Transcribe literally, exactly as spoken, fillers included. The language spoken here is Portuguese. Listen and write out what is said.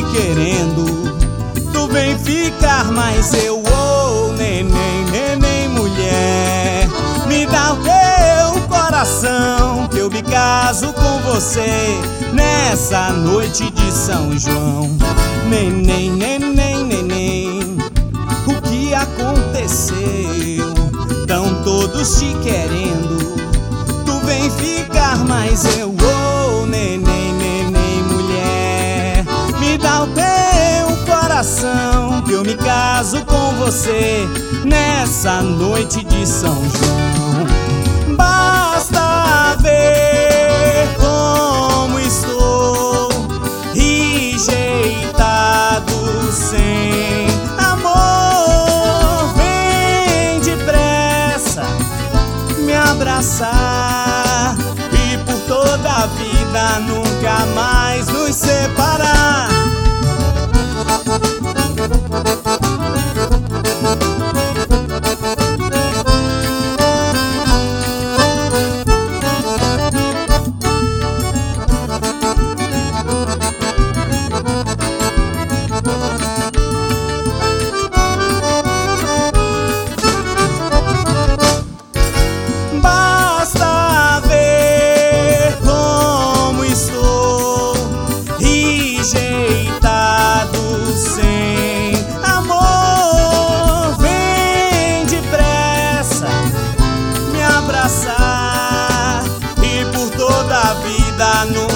querendo, tu vem ficar, mas eu, oh, neném, neném, mulher, me dá o teu coração, que eu me caso com você nessa noite de São João. Neném, neném, neném, o que aconteceu? Tão todos te querendo, tu vem ficar, mas eu, oh, neném, neném, mulher, me dá o teu coração, que eu me caso com você nessa noite de São João. Basta ver como estou rejeitado, sem amor, vem depressa me abraçar e por toda a vida nunca mais nos separar. Basta ver como estou rejeitado, sem amor, vem depressa me abraçar e por toda a vida no